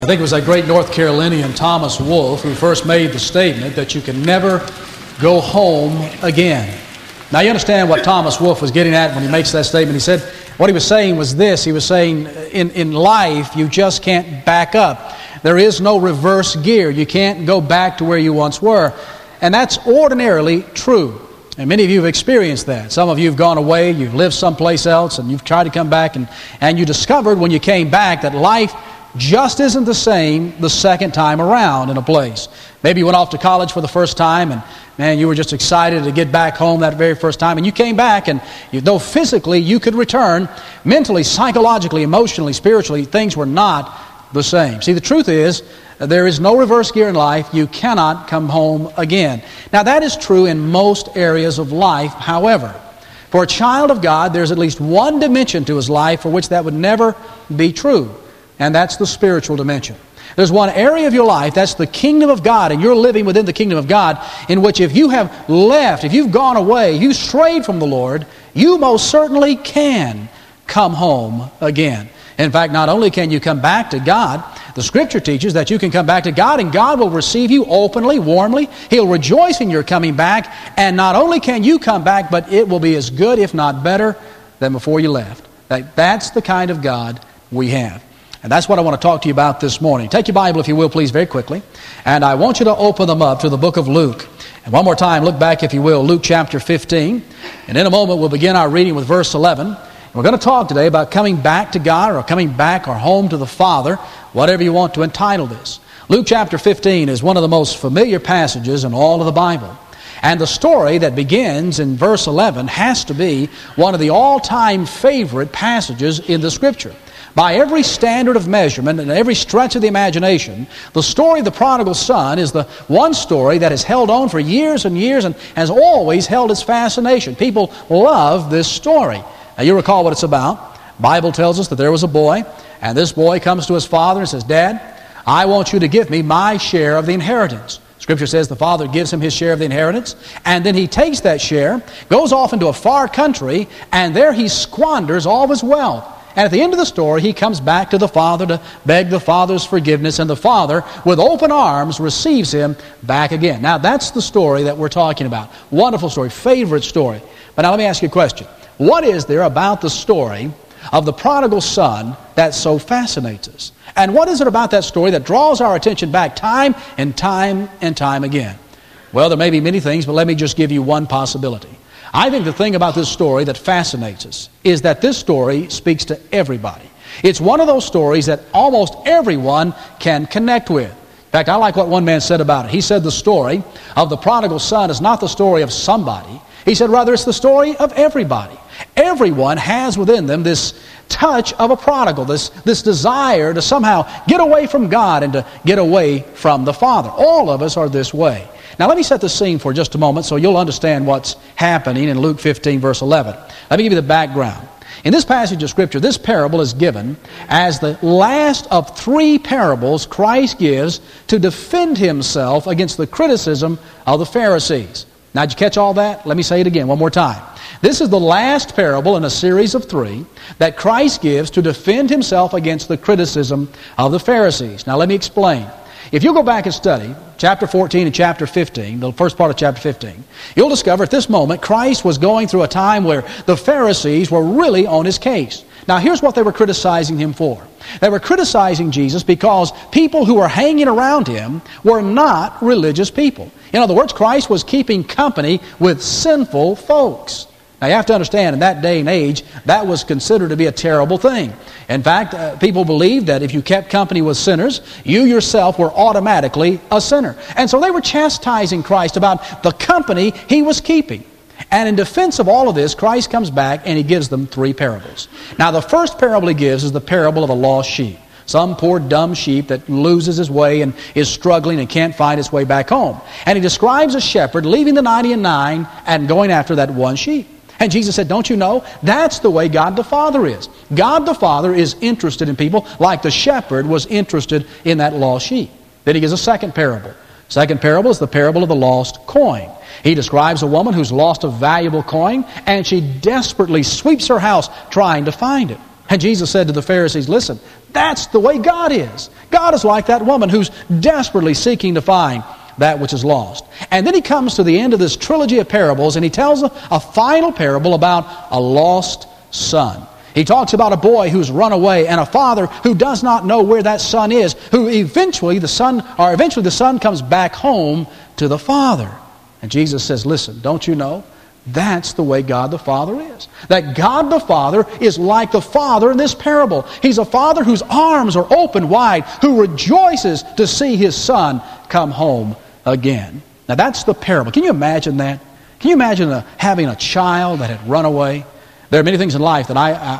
I think it was that great North Carolinian Thomas Wolfe who first made the statement that you can never go home again. Now you understand what Thomas Wolfe was getting at when he makes that statement. He said, what he was saying was this. He was saying, in life, you just can't back up. There is no reverse gear. You can't go back to where you once were. And that's ordinarily true. And many of you have experienced that. Some of you have gone away, you've lived someplace else, and you've tried to come back, and you discovered when you came back that life just isn't the same the second time around in a place. Maybe you went off to college for the first time, and man, you were just excited to get back home that very first time, and you came back, and though physically you could return, mentally, psychologically, emotionally, spiritually, things were not the same. See, the truth is, there is no reverse gear in life. You cannot come home again. Now, that is true in most areas of life, however. For a child of God, there's at least one dimension to his life for which that would never be true, and that's the spiritual dimension. There's one area of your life, that's the kingdom of God, and you're living within the kingdom of God, in which if you have left, if you've gone away, you strayed from the Lord, you most certainly can come home again. In fact, not only can you come back to God, the Scripture teaches that you can come back to God, and God will receive you openly, warmly. He'll rejoice in your coming back, and not only can you come back, but it will be as good, if not better, than before you left. That's the kind of God we have. And that's what I want to talk to you about this morning. Take your Bible, if you will, please, very quickly. And I want you to open them up to the book of Luke. And one more time, look back, if you will, Luke chapter 15. And in a moment, we'll begin our reading with verse 11. And we're going to talk today about coming back to God, or coming back or home to the Father, whatever you want to entitle this. Luke chapter 15 is one of the most familiar passages in all of the Bible. And the story that begins in verse 11 has to be one of the all-time favorite passages in the Scripture. By every standard of measurement and every stretch of the imagination, the story of the prodigal son is the one story that has held on for years and years and has always held its fascination. People love this story. Now you recall what it's about. The Bible tells us that there was a boy, and this boy comes to his father and says, "Dad, I want you to give me my share of the inheritance." Scripture says the father gives him his share of the inheritance, and then he takes that share, goes off into a far country, and there he squanders all of his wealth. And at the end of the story, he comes back to the father to beg the father's forgiveness, and the father, with open arms, receives him back again. Now, that's the story that we're talking about. Wonderful story, favorite story. But now let me ask you a question. What is there about the story of the prodigal son that so fascinates us? And what is it about that story that draws our attention back time and time and time again? Well, there may be many things, but let me just give you one possibility. I think the thing about this story that fascinates us is that this story speaks to everybody. It's one of those stories that almost everyone can connect with. In fact, I like what one man said about it. He said the story of the prodigal son is not the story of somebody. He said rather it's the story of everybody. Everyone has within them this touch of a prodigal, this desire to somehow get away from God and to get away from the Father. All of us are this way. Now let me set the scene for just a moment so you'll understand what's happening in Luke 15 verse 11. Let me give you the background. In this passage of Scripture, this parable is given as the last of three parables Christ gives to defend himself against the criticism of the Pharisees. Now, did you catch all that? Let me say it again one more time. This is the last parable in a series of three that Christ gives to defend himself against the criticism of the Pharisees. Now, let me explain. If you go back and study chapter 14 and chapter 15, the first part of chapter 15, you'll discover at this moment Christ was going through a time where the Pharisees were really on his case. Now, here's what they were criticizing him for. They were criticizing Jesus because people who were hanging around him were not religious people. In other words, Christ was keeping company with sinful folks. Now, you have to understand, in that day and age, that was considered to be a terrible thing. In fact, people believed that if you kept company with sinners, you yourself were automatically a sinner. And so they were chastising Christ about the company he was keeping. And in defense of all of this, Christ comes back and he gives them three parables. Now, the first parable he gives is the parable of a lost sheep. Some poor dumb sheep that loses his way and is struggling and can't find its way back home. And he describes a shepherd leaving the 99 and going after that one sheep. And Jesus said, don't you know? That's the way God the Father is. God the Father is interested in people like the shepherd was interested in that lost sheep. Then he gives a second parable. Second parable is the parable of the lost coin. He describes a woman who's lost a valuable coin, and she desperately sweeps her house trying to find it. And Jesus said to the Pharisees, listen, that's the way God is. God is like that woman who's desperately seeking to find that which is lost. And then he comes to the end of this trilogy of parables, and he tells a final parable about a lost son. He talks about a boy who's run away and a father who does not know where that son is, who eventually the son comes back home to the father. And Jesus says, listen, don't you know? That's the way God the Father is. That God the Father is like the Father in this parable. He's a Father whose arms are open wide, who rejoices to see His Son come home again. Now that's the parable. Can you imagine that? Can you imagine having a child that had run away? There are many things in life that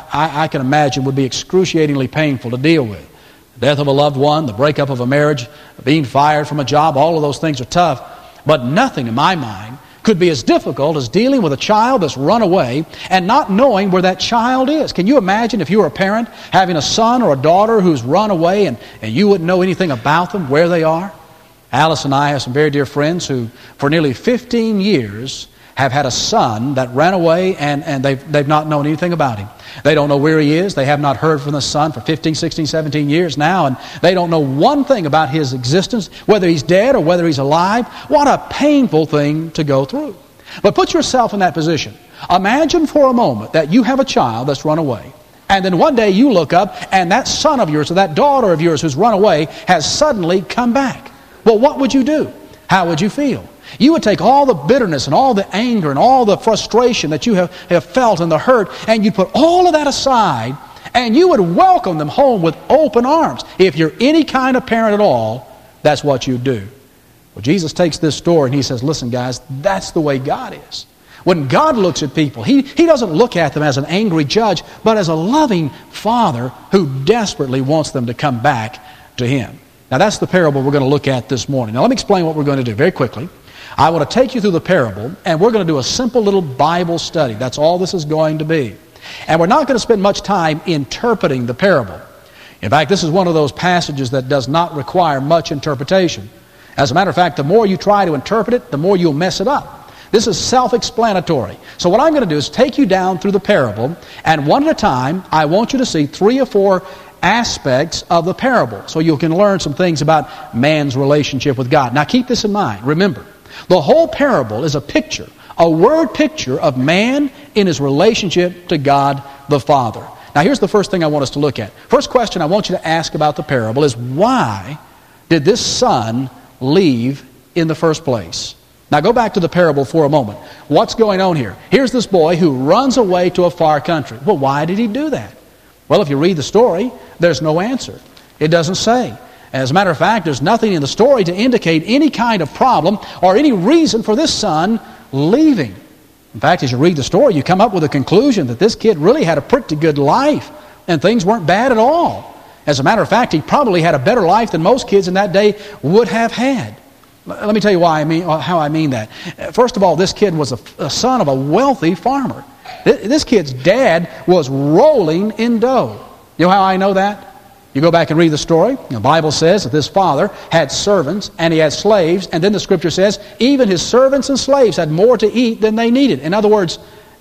I can imagine would be excruciatingly painful to deal with. The death of a loved one, the breakup of a marriage, being fired from a job, all of those things are tough. But nothing in my mind could be as difficult as dealing with a child that's run away and not knowing where that child is. Can you imagine if you were a parent having a son or a daughter who's run away and you wouldn't know anything about them, where they are? Alice and I have some very dear friends who for nearly 15 years have had a son that ran away and they've not known anything about him. They don't know where he is. They have not heard from the son for 15, 16, 17 years now, and they don't know one thing about his existence, whether he's dead or whether he's alive. What a painful thing to go through. But put yourself in that position. Imagine for a moment that you have a child that's run away, and then one day you look up and that son of yours or that daughter of yours who's run away has suddenly come back. Well, what would you do? How would you feel? You would take all the bitterness and all the anger and all the frustration that you have felt and the hurt, and you'd put all of that aside, and you would welcome them home with open arms. If you're any kind of parent at all, that's what you do. Well, Jesus takes this story and he says, listen guys, that's the way God is. When God looks at people, He doesn't look at them as an angry judge, but as a loving Father who desperately wants them to come back to Him. Now that's the parable we're going to look at this morning. Now let me explain what we're going to do very quickly. I want to take you through the parable, and we're going to do a simple little Bible study. That's all this is going to be. And we're not going to spend much time interpreting the parable. In fact, this is one of those passages that does not require much interpretation. As a matter of fact, the more you try to interpret it, the more you'll mess it up. This is self-explanatory. So what I'm going to do is take you down through the parable, and one at a time, I want you to see 3 or 4 aspects of the parable, so you can learn some things about man's relationship with God. Now keep this in mind. Remember, the whole parable is a picture, a word picture of man in his relationship to God the Father. Now here's the first thing I want us to look at. First question I want you to ask about the parable is, why did this son leave in the first place? Now go back to the parable for a moment. What's going on here? Here's this boy who runs away to a far country. Well, why did he do that? Well, if you read the story, there's no answer. It doesn't say. As a matter of fact, there's nothing in the story to indicate any kind of problem or any reason for this son leaving. In fact, as you read the story, you come up with a conclusion that this kid really had a pretty good life and things weren't bad at all. As a matter of fact, he probably had a better life than most kids in that day would have had. Let me tell you how I mean that. First of all, this kid was a son of a wealthy farmer. This kid's dad was rolling in dough. You know how I know that? You go back and read the story. The Bible says that this father had servants and he had slaves, and then the Scripture says even his servants and slaves had more to eat than they needed. In other words,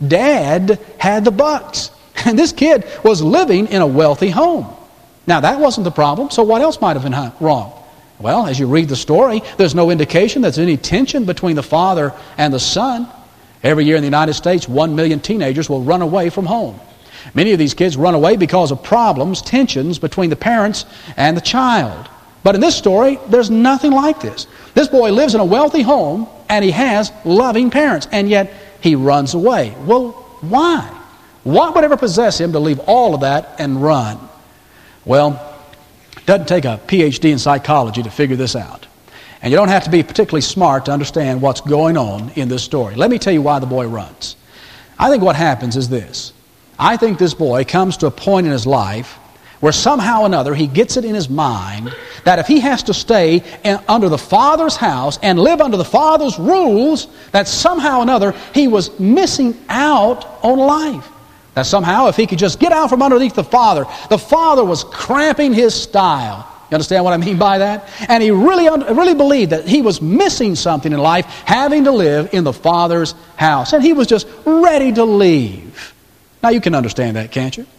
Dad had the bucks, and this kid was living in a wealthy home. Now that wasn't the problem, so what else might have been wrong? Well, as you read the story, there's no indication there's any tension between the father and the son. Every year in the United States, 1 million teenagers will run away from home. Many of these kids run away because of problems, tensions between the parents and the child. But in this story, there's nothing like this. This boy lives in a wealthy home, and he has loving parents, and yet he runs away. Well, why? What would ever possess him to leave all of that and run? Well, it doesn't take a PhD in psychology to figure this out. And you don't have to be particularly smart to understand what's going on in this story. Let me tell you why the boy runs. I think what happens is this. I think this boy comes to a point in his life where somehow or another he gets it in his mind that if he has to stay under the Father's house and live under the Father's rules, that somehow or another he was missing out on life. That somehow if he could just get out from underneath the Father was cramping his style. You understand what I mean by that? And he really believed that he was missing something in life, having to live in the Father's house. And he was just ready to leave. Now you can understand that, can't you?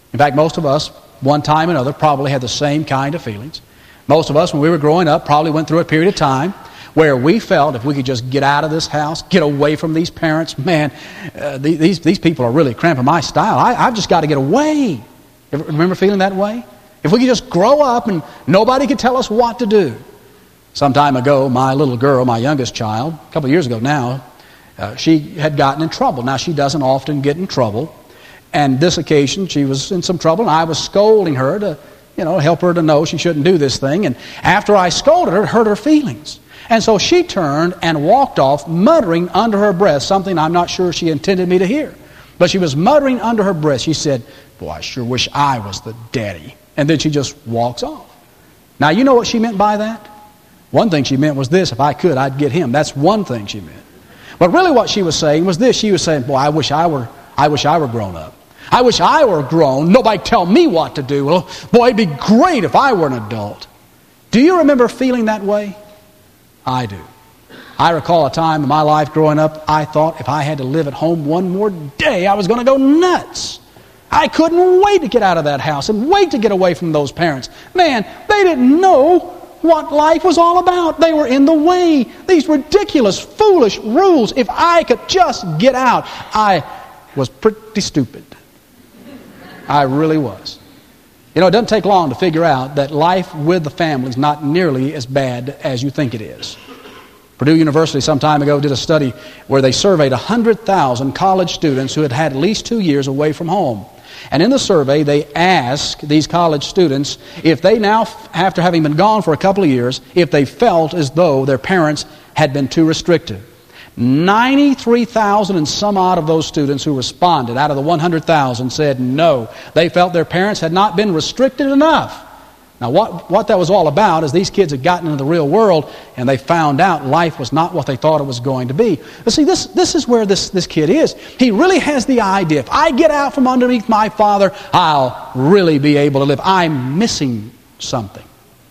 In fact, most of us, one time or another, probably had the same kind of feelings. Most of us, when we were growing up, probably went through a period of time where we felt if we could just get out of this house, get away from these parents, man, these people are really cramping my style. I've just got to get away. Remember feeling that way? If we could just grow up and nobody could tell us what to do. Some time ago, my little girl, my youngest child, a couple of years ago now, she had gotten in trouble. Now, she doesn't often get in trouble. And this occasion, she was in some trouble, and I was scolding her to, help her to know she shouldn't do this thing. And after I scolded her, it hurt her feelings. And so she turned and walked off, muttering under her breath something I'm not sure she intended me to hear. But she was muttering under her breath. She said, "Boy, I sure wish I was the daddy." And then she just walks off. Now, you know what she meant by that? One thing she meant was this: if I could, I'd get him. That's one thing she meant. But really what she was saying was this. She was saying, "Boy, I wish I were grown up. I wish I were grown. Nobody'd tell me what to do. Well, boy, it'd be great if I were an adult." Do you remember feeling that way? I do. I recall a time in my life growing up, I thought if I had to live at home one more day, I was going to go nuts. I couldn't wait to get out of that house and wait to get away from those parents. Man, they didn't know what life was all about. They were in the way. These ridiculous, foolish rules. If I could just get out, I was pretty stupid. I really was. It doesn't take long to figure out that life with the family is not nearly as bad as you think it is. Purdue University some time ago did a study where they surveyed 100,000 college students who had had at least 2 years away from home. And in the survey, they asked these college students if they now, after having been gone for a couple of years, if they felt as though their parents had been too restrictive. 93,000 and some odd of those students who responded out of the 100,000 said no. They felt their parents had not been restricted enough. Now what that was all about is these kids had gotten into the real world and they found out life was not what they thought it was going to be. But see, this is where this kid is. He really has the idea, if I get out from underneath my father, I'll really be able to live. I'm missing something.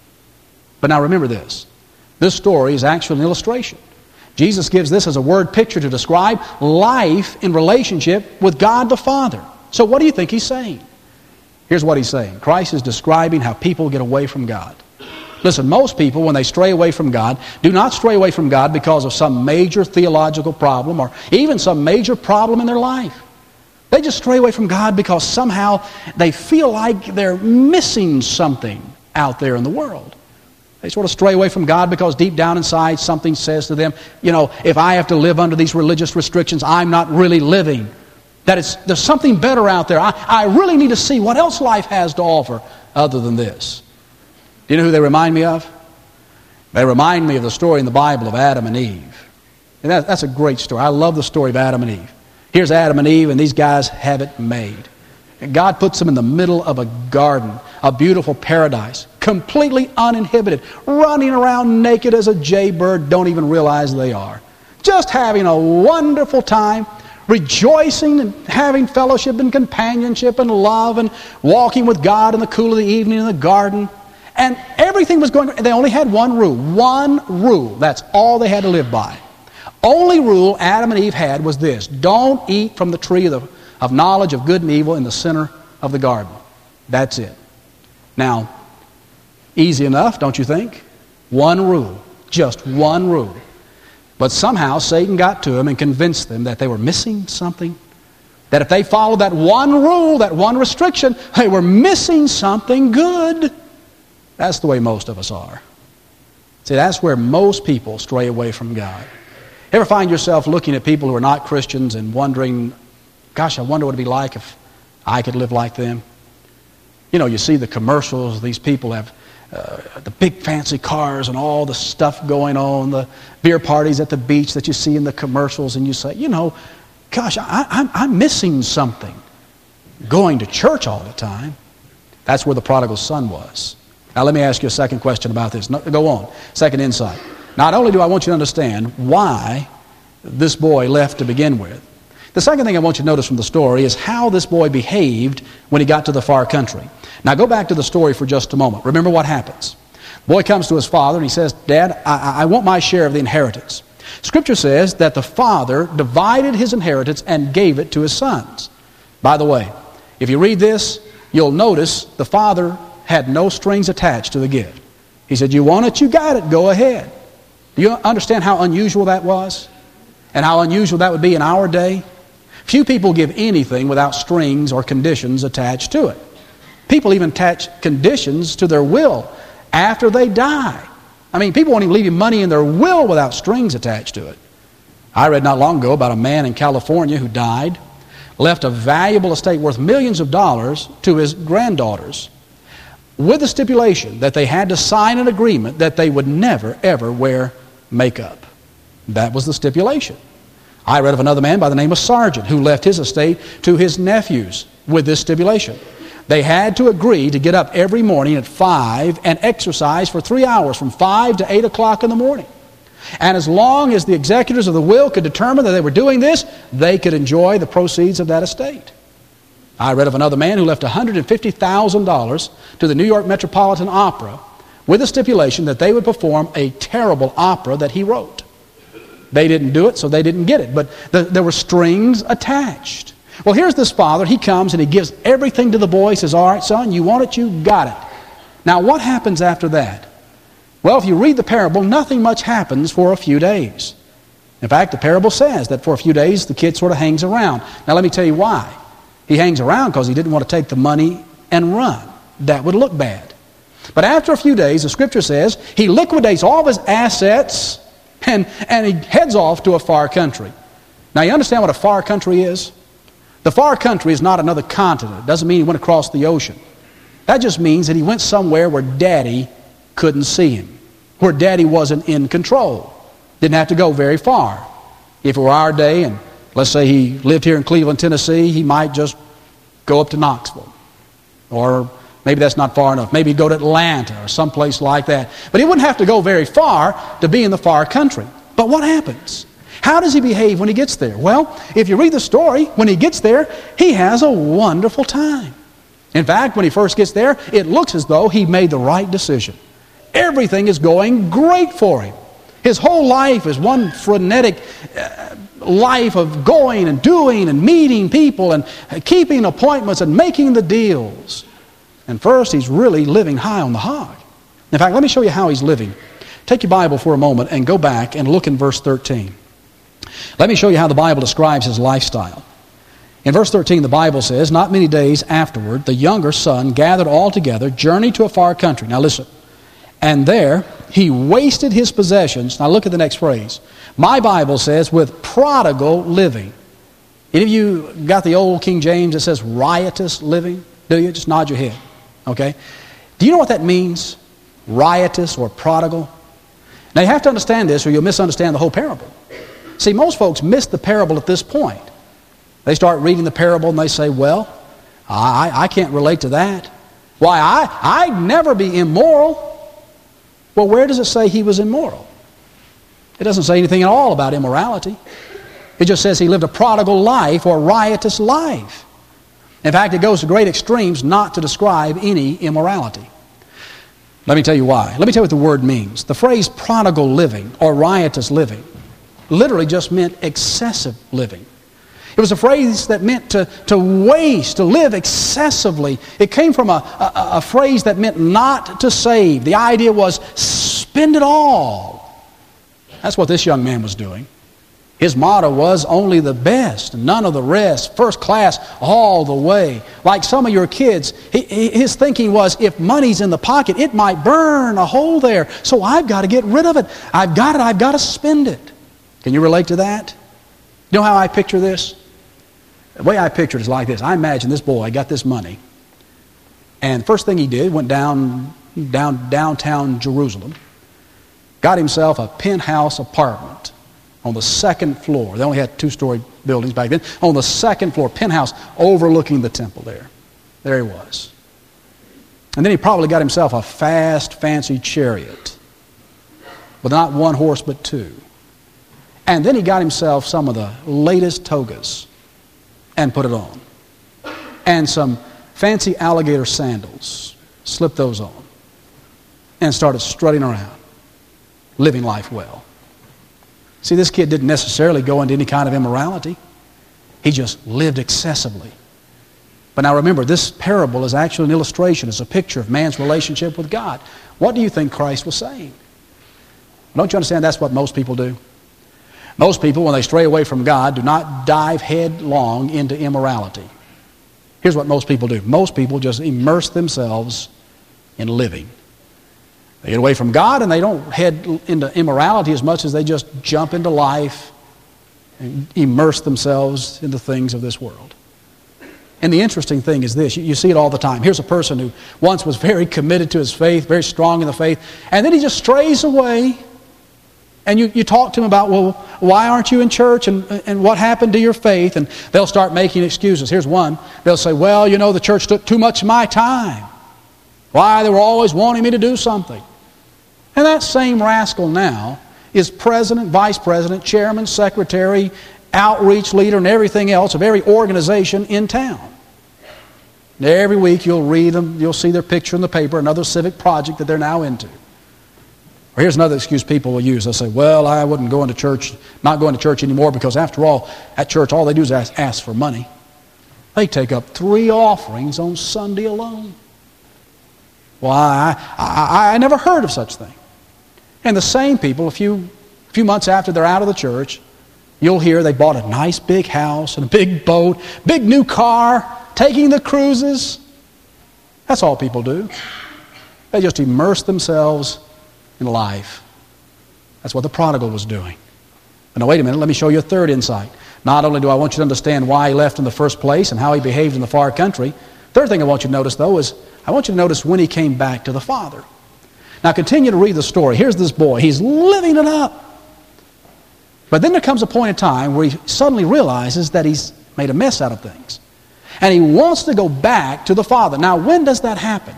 But now remember this. This story is actually an illustration. Jesus gives this as a word picture to describe life in relationship with God the Father. So what do you think he's saying? Here's what he's saying. Christ is describing how people get away from God. Listen, most people, when they stray away from God, do not stray away from God because of some major theological problem or even some major problem in their life. They just stray away from God because somehow they feel like they're missing something out there in the world. They sort of stray away from God because deep down inside something says to them, if I have to live under these religious restrictions, I'm not really living. That there's something better out there. I really need to see what else life has to offer other than this. Do you know who they remind me of? They remind me of the story in the Bible of Adam and Eve. And that's a great story. I love the story of Adam and Eve. Here's Adam and Eve, and these guys have it made. And God puts them in the middle of a garden, a beautiful paradise, completely uninhibited, running around naked as a jaybird, don't even realize they are. Just having a wonderful time, rejoicing and having fellowship and companionship and love and walking with God in the cool of the evening in the garden. And everything was going, they only had one rule. One rule. That's all they had to live by. Only rule Adam and Eve had was this: don't eat from the tree of knowledge of good and evil in the center of the garden. That's it. Now, easy enough, don't you think? One rule. Just one rule. But somehow Satan got to them and convinced them that they were missing something. That if they followed that one rule, that one restriction, they were missing something good. That's the way most of us are. See, that's where most people stray away from God. Ever find yourself looking at people who are not Christians and wondering, gosh, I wonder what it would be like if I could live like them? You see the commercials, these people have the big fancy cars and all the stuff going on, the beer parties at the beach that you see in the commercials, and you say, gosh, I'm missing something. Going to church all the time. That's where the prodigal son was. Now let me ask you a second question about this. Go on. Second insight. Not only do I want you to understand why this boy left to begin with, the second thing I want you to notice from the story is how this boy behaved when he got to the far country. Now go back to the story for just a moment. Remember what happens. The boy comes to his father and he says, "Dad, I want my share of the inheritance." Scripture says that the father divided his inheritance and gave it to his sons. By the way, if you read this, you'll notice the father had no strings attached to the gift. He said, you want it, you got it, go ahead. Do you understand how unusual that was? And how unusual that would be in our day? Few people give anything without strings or conditions attached to it. People even attach conditions to their will after they die. I mean, people won't even leave you money in their will without strings attached to it. I read not long ago about a man in California who died, left a valuable estate worth millions of dollars to his granddaughters, with the stipulation that they had to sign an agreement that they would never, ever wear makeup. That was the stipulation. I read of another man by the name of Sargent who left his estate to his nephews with this stipulation. They had to agree to get up every morning at 5 and exercise for 3 hours from 5 to 8 o'clock in the morning. And as long as the executors of the will could determine that they were doing this, they could enjoy the proceeds of that estate. I read of another man who left $150,000 to the New York Metropolitan Opera with a stipulation that they would perform a terrible opera that he wrote. They didn't do it, so they didn't get it. But there were strings attached. Well, here's this father. He comes and he gives everything to the boy. He says, all right, son, you want it, you got it. Now, what happens after that? Well, if you read the parable, nothing much happens for a few days. In fact, the parable says that for a few days, the kid sort of hangs around. Now, let me tell you why. He hangs around because he didn't want to take the money and run. That would look bad. But after a few days, the Scripture says, he liquidates all of his assets and he heads off to a far country. Now, you understand what a far country is? The far country is not another continent. It doesn't mean he went across the ocean. That just means that he went somewhere where Daddy couldn't see him, where Daddy wasn't in control. Didn't have to go very far. If it were our day, and let's say he lived here in Cleveland, Tennessee, he might just go up to Knoxville. Or maybe that's not far enough. Maybe he'd go to Atlanta or someplace like that. But he wouldn't have to go very far to be in the far country. But what happens? How does he behave when he gets there? Well, if you read the story, when he gets there, he has a wonderful time. In fact, when he first gets there, it looks as though he made the right decision. Everything is going great for him. His whole life is one frenetic life of going and doing and meeting people and keeping appointments and making the deals. And first, he's really living high on the hog. In fact, let me show you how he's living. Take your Bible for a moment and go back and look in verse 13. Let me show you how the Bible describes his lifestyle. In verse 13, the Bible says, not many days afterward, the younger son gathered all together, journeyed to a far country. Now listen. And there he wasted his possessions. Now look at the next phrase. My Bible says, with prodigal living. Any of you got the old King James that says riotous living? Do you? Just nod your head. Okay. Do you know what that means? Riotous or prodigal? Now you have to understand this or you'll misunderstand the whole parable. See, most folks miss the parable at this point. They start reading the parable and they say, well, I can't relate to that. Why, I'd never be immoral. Well, where does it say he was immoral? It doesn't say anything at all about immorality. It just says he lived a prodigal life or riotous life. In fact, it goes to great extremes not to describe any immorality. Let me tell you why. Let me tell you what the word means. The phrase prodigal living or riotous living literally just meant excessive living. It was a phrase that meant to waste, to live excessively. It came from a phrase that meant not to save. The idea was spend it all. That's what this young man was doing. His motto was only the best, none of the rest, first class all the way. Like some of your kids, his thinking was if money's in the pocket, it might burn a hole there. So I've got to get rid of it. I've got to spend it. Can you relate to that? You know how I picture this? The way I picture it is like this. I imagine this boy got this money. And the first thing he did, went downtown Jerusalem, got himself a penthouse apartment on the second floor. They only had 2-story buildings back then. On the second floor, penthouse overlooking the temple there. There he was. And then he probably got himself a fast, fancy chariot. With not 1 horse, but 2. And then he got himself some of the latest togas and put it on. And some fancy alligator sandals. Slipped those on. And started strutting around. Living life well. See, this kid didn't necessarily go into any kind of immorality. He just lived excessively. But now remember, this parable is actually an illustration. It's a picture of man's relationship with God. What do you think Christ was saying? Don't you understand that's what most people do? Most people, when they stray away from God, do not dive headlong into immorality. Here's what most people do. Most people just immerse themselves in living. They get away from God and they don't head into immorality as much as they just jump into life and immerse themselves in the things of this world. And the interesting thing is this. You see it all the time. Here's a person who once was very committed to his faith, very strong in the faith, and then he just strays away. And you talk to him about, well, why aren't you in church and what happened to your faith? And they'll start making excuses. Here's one. They'll say, well, you know, the church took too much of my time. Why? They were always wanting me to do something. And that same rascal now is president, vice president, chairman, secretary, outreach leader, and everything else of every organization in town. And every week you'll read them, you'll see their picture in the paper, another civic project that they're now into. Or here's another excuse people will use. They'll say, well, I wouldn't go into church, not going to church anymore because after all, at church all they do is ask for money. They take up 3 offerings on Sunday alone. Why? I never heard of such thing. And the same people, a few months after they're out of the church, you'll hear they bought a nice big house and a big boat, big new car, taking the cruises. That's all people do. They just immerse themselves in life. That's what the prodigal was doing. But now wait a minute, let me show you a third insight. Not only do I want you to understand why he left in the first place and how he behaved in the far country, third thing I want you to notice though is I want you to notice when he came back to the Father. Now continue to read the story. Here's this boy. He's living it up. But then there comes a point in time where he suddenly realizes that he's made a mess out of things. And he wants to go back to the Father. Now when does that happen?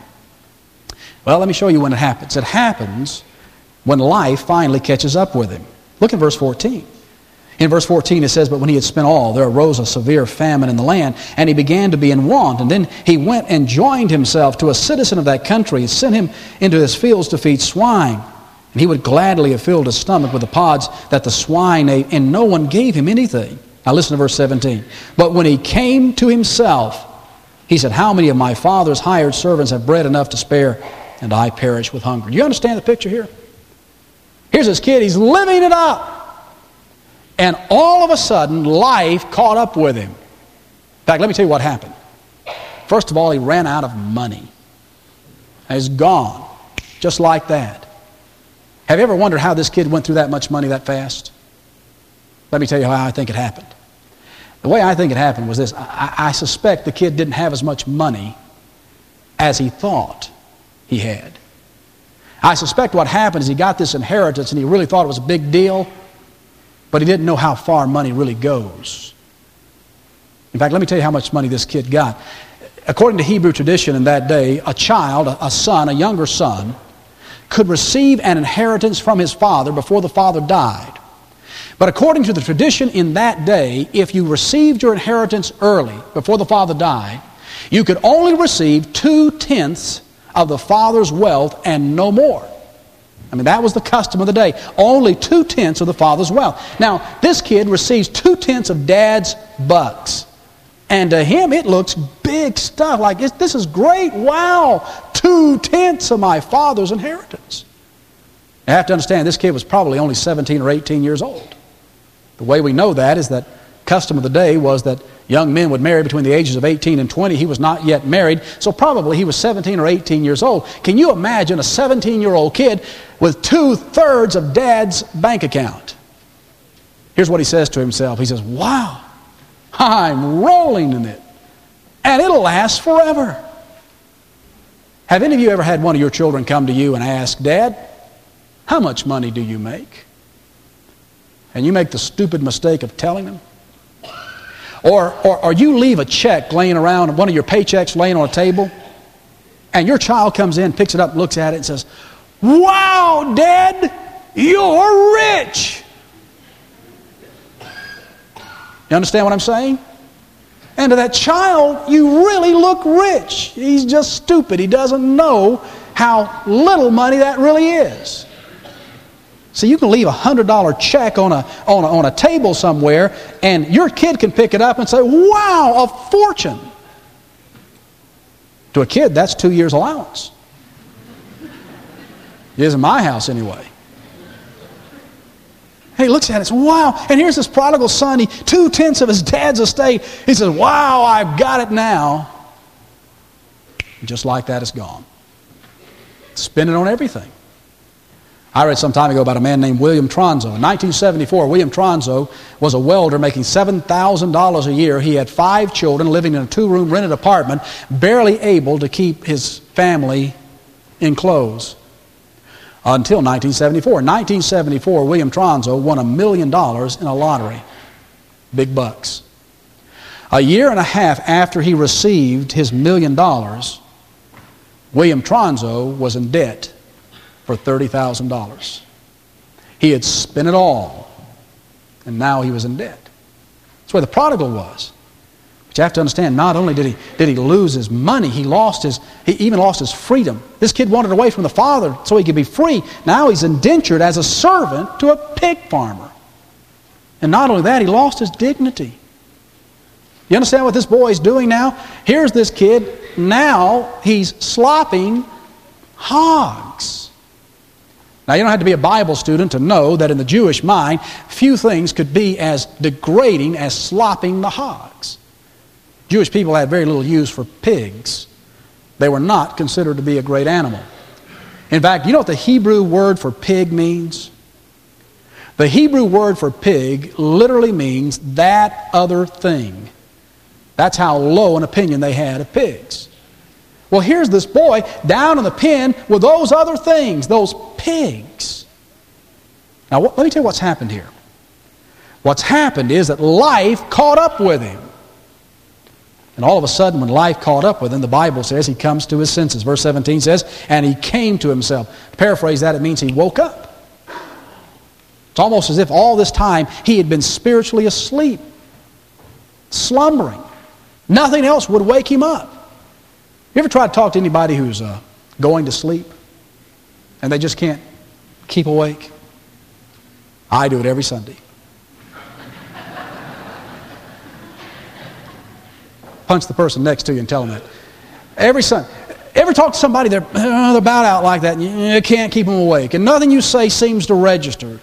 Well, let me show you when it happens. It happens when life finally catches up with him. Look at verse 14. In verse 14 it says, but when he had spent all, there arose a severe famine in the land, and he began to be in want. And then he went and joined himself to a citizen of that country, and sent him into his fields to feed swine. And he would gladly have filled his stomach with the pods that the swine ate, and no one gave him anything. Now listen to verse 17. But when he came to himself, he said, how many of my father's hired servants have bread enough to spare, and I perish with hunger? Do you understand the picture here? Here's this kid, he's living it up. And all of a sudden, life caught up with him. In fact, let me tell you what happened. First of all, he ran out of money. And he's gone, just like that. Have you ever wondered how this kid went through that much money that fast? Let me tell you how I think it happened. The way I think it happened was this. I suspect the kid didn't have as much money as he thought he had. I suspect what happened is he got this inheritance and he really thought it was a big deal, but he didn't know how far money really goes. In fact, let me tell you how much money this kid got. According to Hebrew tradition in that day, a child, a son, a younger son, could receive an inheritance from his father before the father died. But according to the tradition in that day, if you received your inheritance early, before the father died, you could only receive 2/10 of the father's wealth and no more. I mean, that was the custom of the day. Only 2/10 of the father's wealth. Now, this kid receives 2/10 of dad's bucks. And to him, it looks big stuff. Like, this is great. Wow. 2/10 of my father's inheritance. You have to understand, this kid was probably only 17 or 18 years old. The way we know that is that custom of the day was that young men would marry between the ages of 18 and 20. He was not yet married, so probably he was 17 or 18 years old. Can you imagine a 17-year-old kid with 2/3 of dad's bank account? Here's what he says to himself. He says, wow, I'm rolling in it, and it'll last forever. Have any of you ever had one of your children come to you and ask, Dad, how much money do you make? And you make the stupid mistake of telling them? Or you leave a check laying around, one of your paychecks laying on a table, and your child comes in, picks it up, looks at it, and says, wow, Dad, you're rich. You understand what I'm saying? And to that child, you really look rich. He's just stupid. He doesn't know how little money that really is. See, you can leave a $100 check on a table somewhere, and your kid can pick it up and say, wow, a fortune. To a kid, that's 2 years' allowance. It is in my house anyway. And he looks at it and says, wow. And here's this prodigal son, 2/10 of his dad's estate. He says, wow, I've got it now. And just like that, it's gone. Spend it on everything. I read some time ago about a man named William Tronzo. In 1974, William Tronzo was a welder making $7,000 a year. He had 5 children living in a 2-room rented apartment, barely able to keep his family in clothes. Until 1974. In 1974, William Tronzo won $1 million in a lottery. Big bucks. A year and a half after he received his $1 million, William Tronzo was in debt for $30,000. He had spent it all, and now he was in debt. That's where the prodigal was. But you have to understand, not only did he lose his money, he even lost his freedom. This kid wandered away from the father so he could be free. Now he's indentured as a servant to a pig farmer. And not only that, he lost his dignity. You understand what this boy is doing now? Here's this kid, now he's slopping hogs. Now, you don't have to be a Bible student to know that in the Jewish mind, few things could be as degrading as slopping the hogs. Jewish people had very little use for pigs. They were not considered to be a great animal. In fact, you know what the Hebrew word for pig means? The Hebrew word for pig literally means that other thing. That's how low an opinion they had of pigs. Well, here's this boy down in the pen with those other things, those pigs. Now, let me tell you what's happened here. What's happened is that life caught up with him. And all of a sudden, when life caught up with him, the Bible says he comes to his senses. Verse 17 says, and he came to himself. To paraphrase that, it means he woke up. It's almost as if all this time he had been spiritually asleep, slumbering. Nothing else would wake him up. You ever try to talk to anybody who's going to sleep and they just can't keep awake? I do it every Sunday. Punch the person next to you and tell them that. Every Sunday. Ever talk to somebody, they're about out like that and you can't keep them awake. And nothing you say seems to register.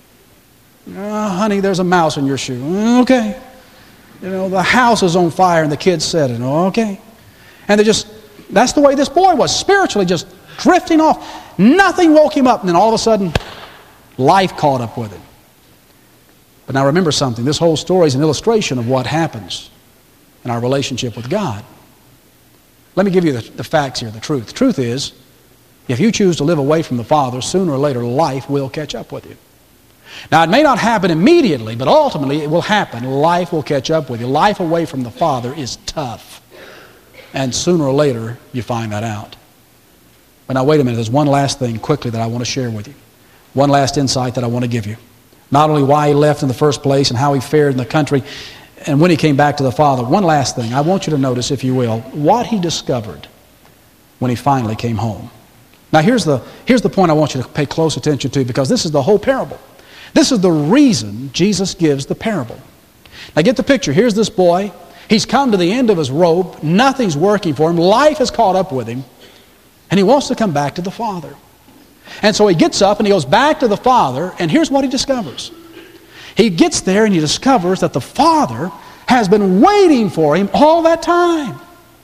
Honey, there's a mouse in your shoe. Okay. You know, the house is on fire and the kids said it. Okay. And that's the way this boy was, spiritually just drifting off. Nothing woke him up. And then all of a sudden, life caught up with him. But now remember something. This whole story is an illustration of what happens in our relationship with God. Let me give you the facts here, the truth. The truth is, if you choose to live away from the Father, sooner or later life will catch up with you. Now, it may not happen immediately, but ultimately it will happen. Life will catch up with you. Life away from the Father is tough. And sooner or later, you find that out. But now, wait a minute. There's one last thing quickly that I want to share with you. One last insight that I want to give you. Not only why he left in the first place and how he fared in the country, and when he came back to the Father. One last thing. I want you to notice, if you will, what he discovered when he finally came home. Now, here's the point I want you to pay close attention to, because this is the whole parable. This is the reason Jesus gives the parable. Now, get the picture. Here's this boy. He's come to the end of his rope. Nothing's working for him. Life has caught up with him. And he wants to come back to the Father. And so he gets up and he goes back to the Father, and here's what he discovers. He gets there and he discovers that the Father has been waiting for him all that time,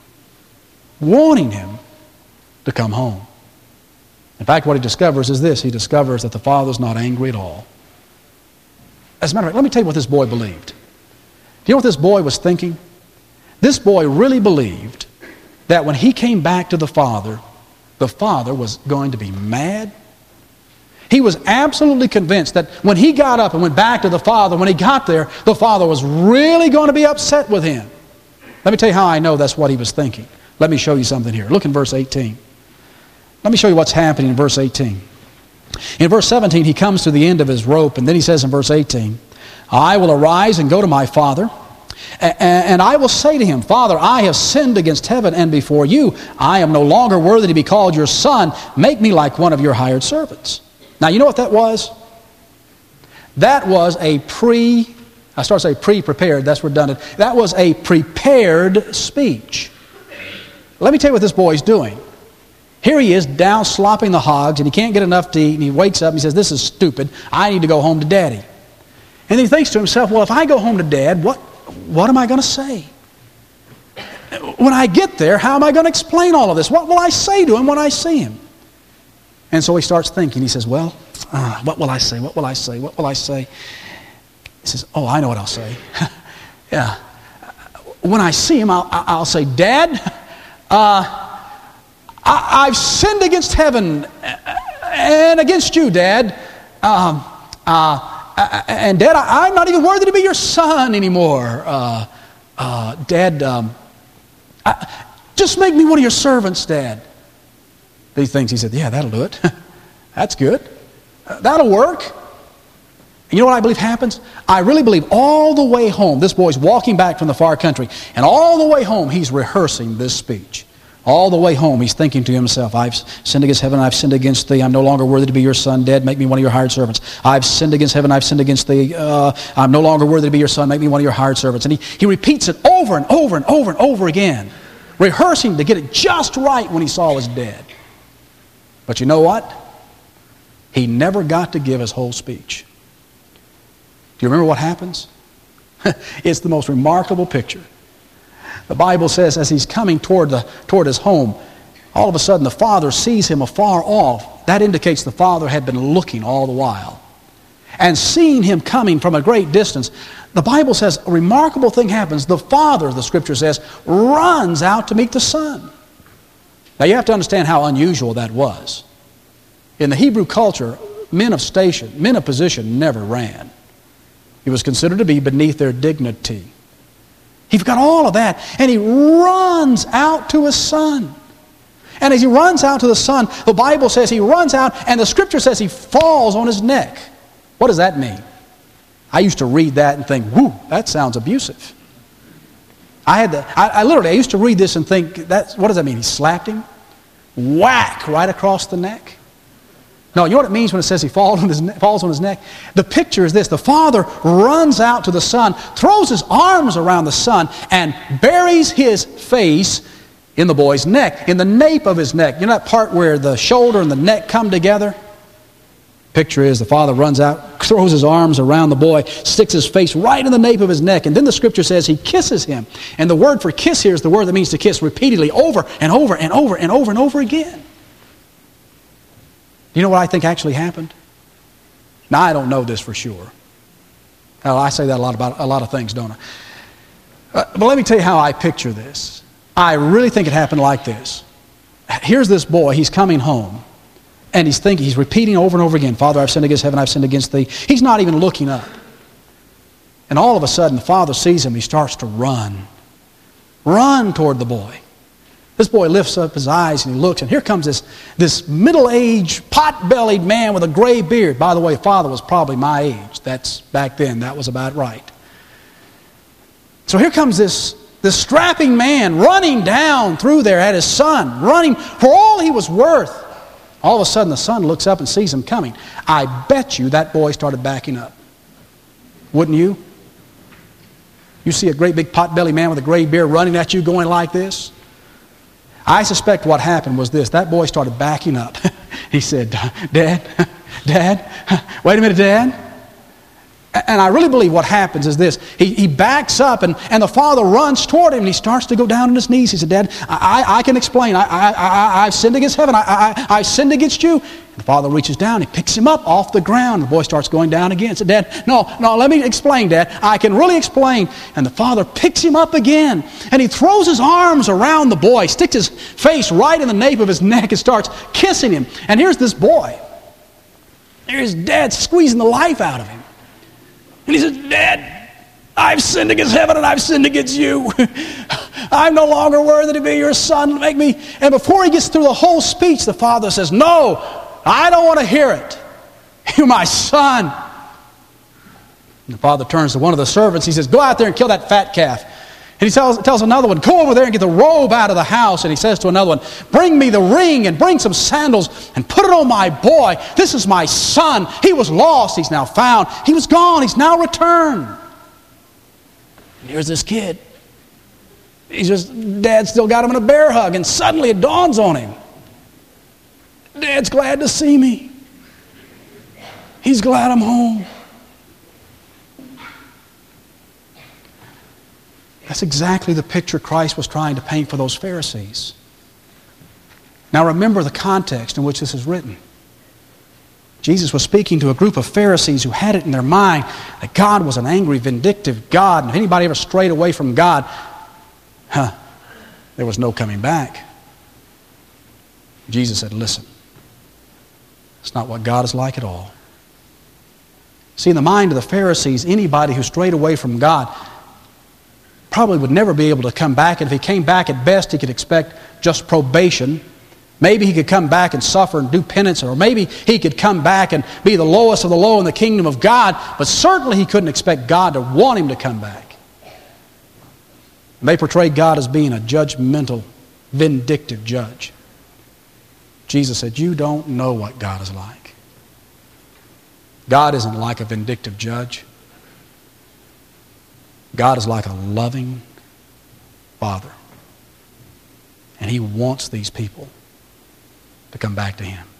wanting him to come home. In fact, what he discovers is this. He discovers that the Father's not angry at all. As a matter of fact, let me tell you what this boy believed. Do you know what this boy was thinking? This boy really believed that when he came back to the Father was going to be mad. He was absolutely convinced that when he got up and went back to the Father, when he got there, the Father was really going to be upset with him. Let me tell you how I know that's what he was thinking. Let me show you something here. Look in verse 18. Let me show you what's happening in verse 18. In verse 17, he comes to the end of his rope, and then he says in verse 18, I will arise and go to my father, and I will say to him, Father, I have sinned against heaven and before you. I am no longer worthy to be called your son. Make me like one of your hired servants. Now, you know what that was? That was pre-prepared, that's redundant. That was a prepared speech. let me tell you what this boy's doing. Here he is down slopping the hogs, and he can't get enough to eat, and he wakes up and he says, this is stupid. I need to go home to Daddy. And he thinks to himself, well, if I go home to Dad, what am I going to say? When I get there, how am I going to explain all of this? What will I say to him when I see him? And so he starts thinking. He says, well, what will I say? What will I say? What will I say? He says, oh, I know what I'll say. Yeah. When I see him, I'll say, Dad, I've sinned against heaven and against you, Dad. And Dad, I'm not even worthy to be your son anymore. Dad, just make me one of your servants, Dad. He thinks, he said, yeah, that'll do it. That's good. That'll work. And you know what I believe happens? I really believe all the way home, this boy's walking back from the far country, and all the way home he's rehearsing this speech. All the way home he's thinking to himself, I've sinned against heaven, I've sinned against thee, I'm no longer worthy to be your son, Dad, make me one of your hired servants. I've sinned against heaven, I've sinned against thee, I'm no longer worthy to be your son, make me one of your hired servants. And he repeats it over and over and over and over again, rehearsing to get it just right when he saw his dad. But you know what? He never got to give his whole speech. Do you remember what happens? It's the most remarkable picture. The Bible says as he's coming toward his home, all of a sudden the father sees him afar off. That indicates the father had been looking all the while. And seeing him coming from a great distance, the Bible says a remarkable thing happens. The father, the scripture says, runs out to meet the son. Now you have to understand how unusual that was. In the Hebrew culture, men of station, men of position never ran. It was considered to be beneath their dignity. He's got all of that, and he runs out to his son. And as he runs out to the son, the Bible says he runs out, and the scripture says he falls on his neck. What does that mean? I used to read that and think, whoo, that sounds abusive. I used to read this and think, what does that mean? He slapped him? Whack, right across the neck? No, you know what it means when it says he falls on his neck? The picture is this. The father runs out to the son, throws his arms around the son, and buries his face in the boy's neck, in the nape of his neck. You know that part where the shoulder and the neck come together? Picture is the father runs out, throws his arms around the boy, sticks his face right in the nape of his neck, and then the scripture says he kisses him. And the word for kiss here is the word that means to kiss repeatedly over and over and over and over and over again. You know what I think actually happened? Now, I don't know this for sure. Well, I say that about a lot of things, don't I? But let me tell you how I picture this. I really think it happened like this. Here's this boy, he's coming home, and he's repeating over and over again, Father, I've sinned against heaven, I've sinned against thee. He's not even looking up. And all of a sudden, the father sees him, he starts to run toward the boy. This boy lifts up his eyes and he looks, and here comes this middle-aged, pot-bellied man with a gray beard. By the way, father was probably my age. That's back then. That was about right. So here comes this strapping man running down through there at his son, running for all he was worth. All of a sudden, the son looks up and sees him coming. I bet you that boy started backing up. Wouldn't you? You see a great big pot-bellied man with a gray beard running at you going like this? I suspect what happened was this. That boy started backing up. He said, Dad, wait a minute, Dad. And I really believe what happens is this. He backs up, and the father runs toward him, and he starts to go down on his knees. He said, Dad, I can explain. I've sinned against heaven. I've sinned against you. And the father reaches down. He picks him up off the ground. The boy starts going down again. He said, Dad, no, let me explain, Dad. I can really explain. And the father picks him up again, and he throws his arms around the boy, sticks his face right in the nape of his neck, and starts kissing him. And here's this boy. There's Dad squeezing the life out of him. And he says, Dad, I've sinned against heaven and I've sinned against you. I'm no longer worthy to be your son. Make me. And before he gets through the whole speech, the father says, no, I don't want to hear it. You're my son. And the father turns to one of the servants. He says, go out there and kill that fat calf. And he tells another one, go over there and get the robe out of the house. And he says to another one, bring me the ring and bring some sandals and put it on my boy. This is my son. He was lost. He's now found. He was gone. He's now returned. And here's this kid. Dad still got him in a bear hug, and suddenly it dawns on him. Dad's glad to see me. He's glad I'm home. That's exactly the picture Christ was trying to paint for those Pharisees. Now remember the context in which this is written. Jesus was speaking to a group of Pharisees who had it in their mind that God was an angry, vindictive God, and if anybody ever strayed away from God, there was no coming back. Jesus said, listen, it's not what God is like at all. See, in the mind of the Pharisees, anybody who strayed away from God probably would never be able to come back, and if he came back, at best he could expect just probation. Maybe he could come back and suffer and do penance, or maybe he could come back and be the lowest of the low in the kingdom of God, but certainly he couldn't expect God to want him to come back. And they portrayed God as being a judgmental, vindictive judge. Jesus said, you don't know what God is like. God isn't like a vindictive judge. God is like a loving Father. And He wants these people to come back to Him.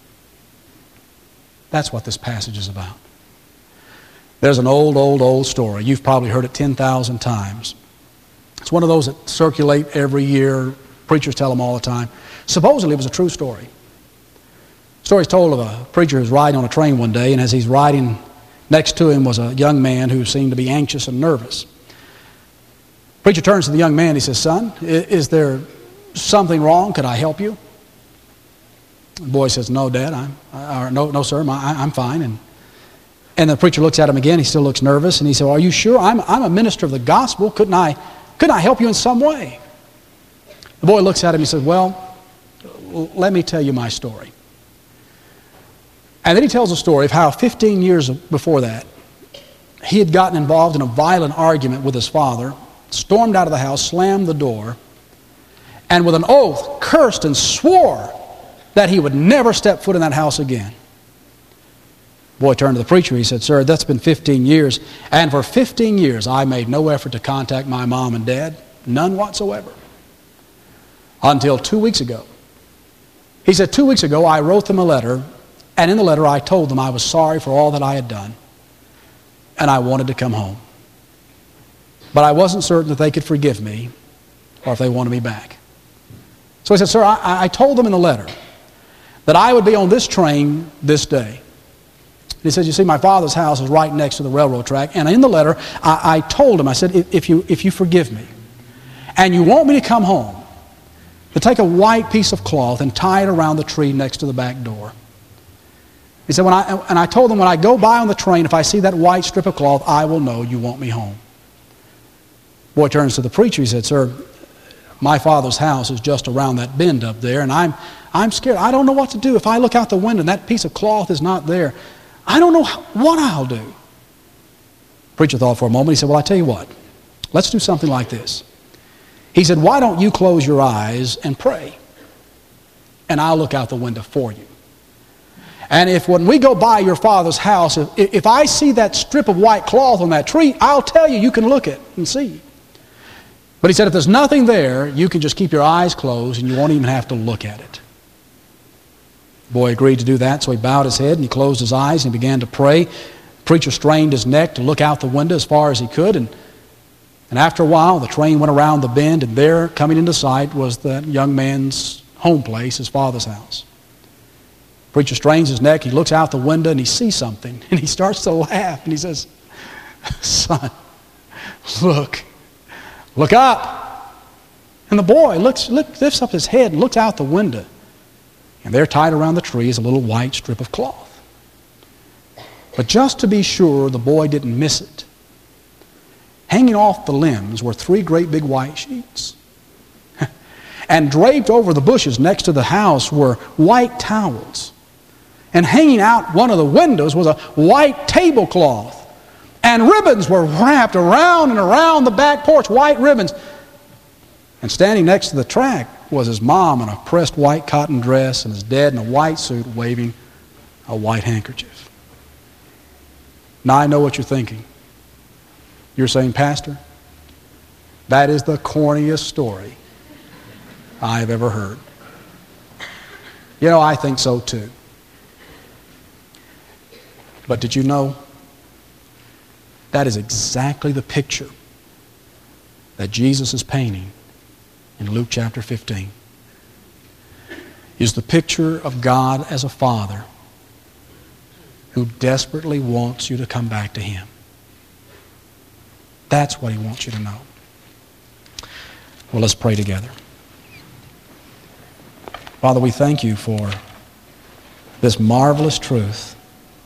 That's what this passage is about. There's an old story. You've probably heard it 10,000 times. It's one of those that circulate every year. Preachers tell them all the time. Supposedly it was a true story. The story is told of a preacher who was riding on a train one day, and as he's riding, next to him was a young man who seemed to be anxious and nervous. The preacher turns to the young man. He says, son, is there something wrong? Could I help you? The boy says, no, Dad. No, sir. I'm fine. And the preacher looks at him again. He still looks nervous. And he said, are you sure? I'm a minister of the gospel. Couldn't I help you in some way? The boy looks at him and he says, well, let me tell you my story. And then he tells a story of how 15 years before that, he had gotten involved in a violent argument with his father, stormed out of the house, slammed the door, and with an oath cursed and swore that he would never step foot in that house again. The boy turned to the preacher. He said, sir, that's been 15 years, and for 15 years I made no effort to contact my mom and dad, none whatsoever, until 2 weeks ago. He said, 2 weeks ago I wrote them a letter, and in the letter I told them I was sorry for all that I had done, and I wanted to come home. But I wasn't certain that they could forgive me or if they wanted me back. So he said, sir, I told them in the letter that I would be on this train this day. He said, you see, my father's house is right next to the railroad track, and in the letter I told him, I said, if you forgive me and you want me to come home, to take a white piece of cloth and tie it around the tree next to the back door. He said, I told them when I go by on the train, if I see that white strip of cloth, I will know you want me home. Boy turns to the preacher. He said, sir, my father's house is just around that bend up there, and I'm scared. I don't know what to do. If I look out the window and that piece of cloth is not there, I don't know what I'll do. The preacher thought for a moment. He said, well, I tell you what. Let's do something like this. He said, why don't you close your eyes and pray, and I'll look out the window for you. And if when we go by your father's house, if I see that strip of white cloth on that tree, I'll tell you, you can look at it and see. But he said, if there's nothing there, you can just keep your eyes closed and you won't even have to look at it. The boy agreed to do that, so he bowed his head and he closed his eyes and he began to pray. The preacher strained his neck to look out the window as far as he could, and after a while, the train went around the bend, and there, coming into sight, was that young man's home place, his father's house. The preacher strains his neck, he looks out the window, and he sees something, and he starts to laugh, and he says, son, look up. And the boy lifts up his head and looks out the window, and there tied around the tree is a little white strip of cloth. But just to be sure the boy didn't miss it, hanging off the limbs were 3 great big white sheets. And draped over the bushes next to the house were white towels. And hanging out one of the windows was a white tablecloth. And ribbons were wrapped around and around the back porch, white ribbons. And standing next to the track was his mom in a pressed white cotton dress and his dad in a white suit waving a white handkerchief. Now I know what you're thinking. You're saying, Pastor, That is the corniest story I have ever heard. You know, I think so too. But did you know that is exactly the picture that Jesus is painting in Luke chapter 15? Is the picture of God as a Father who desperately wants you to come back to Him. That's what He wants you to know. Well, let's pray together. Father, we thank You for this marvelous truth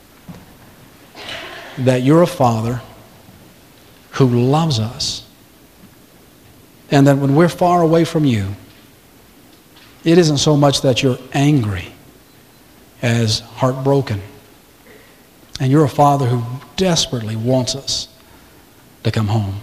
that You're a Father who loves us, and that when we're far away from You, it isn't so much that You're angry as heartbroken. And You're a Father who desperately wants us to come home.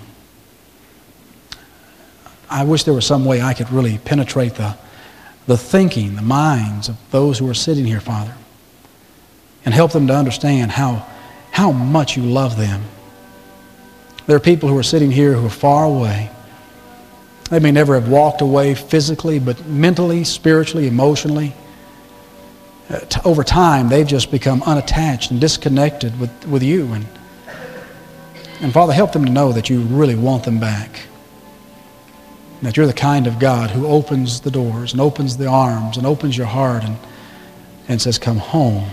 I wish there was some way I could really penetrate the thinking, the minds of those who are sitting here, Father, and help them to understand how much You love them. There are people who are sitting here who are far away. They may never have walked away physically, but mentally, spiritually, emotionally. Over time, they've just become unattached and disconnected with You. And Father, help them to know that You really want them back. That You're the kind of God who opens the doors and opens the arms and opens your heart and says, come home.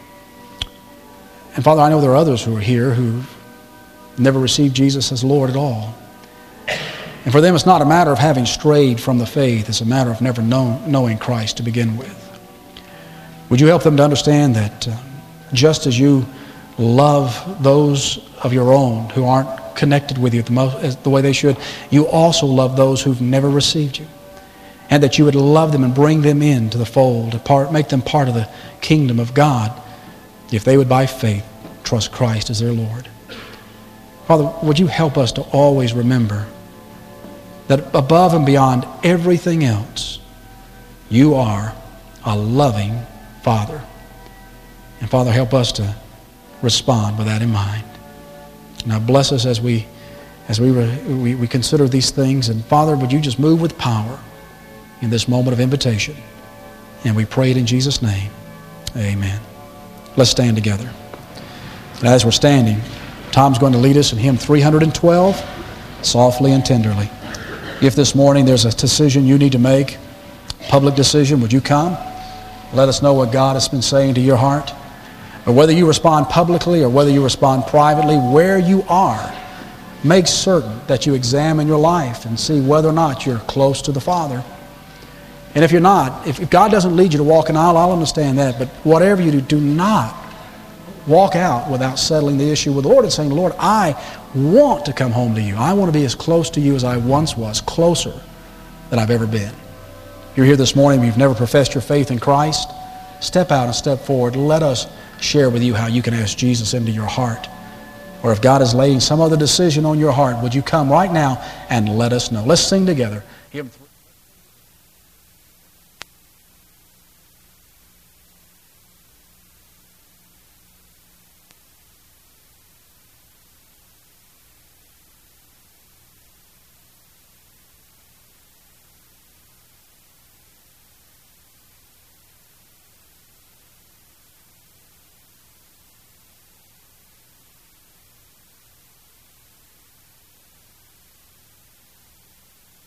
And Father, I know there are others who are here who never received Jesus as Lord at all. And for them, it's not a matter of having strayed from the faith. It's a matter of never knowing Christ to begin with. Would You help them to understand that just as You love those of Your own who aren't connected with You the way they should, You also love those who've never received You. And that You would love them and bring them into the fold, make them part of the kingdom of God, if they would by faith trust Christ as their Lord. Father, would You help us to always remember that above and beyond everything else, You are a loving Father. And Father, help us to respond with that in mind. Now bless us as we consider these things. And Father, would You just move with power in this moment of invitation. And we pray it in Jesus' name. Amen. Let's stand together. And as we're standing, Tom's going to lead us in hymn 312, Softly and Tenderly. If this morning there's a decision you need to make, public decision, would you come? Let us know what God has been saying to your heart. Or whether you respond publicly or whether you respond privately, where you are, make certain that you examine your life and see whether or not you're close to the Father. And if you're not, if God doesn't lead you to walk an aisle, I'll understand that. But whatever you do, do not walk out without settling the issue with the Lord and saying, Lord, I want to come home to You. I want to be as close to You as I once was, closer than I've ever been. If you're here this morning and you've never professed your faith in Christ, step out and step forward. Let us share with you how you can ask Jesus into your heart. Or if God is laying some other decision on your heart, would you come right now and let us know? Let's sing together.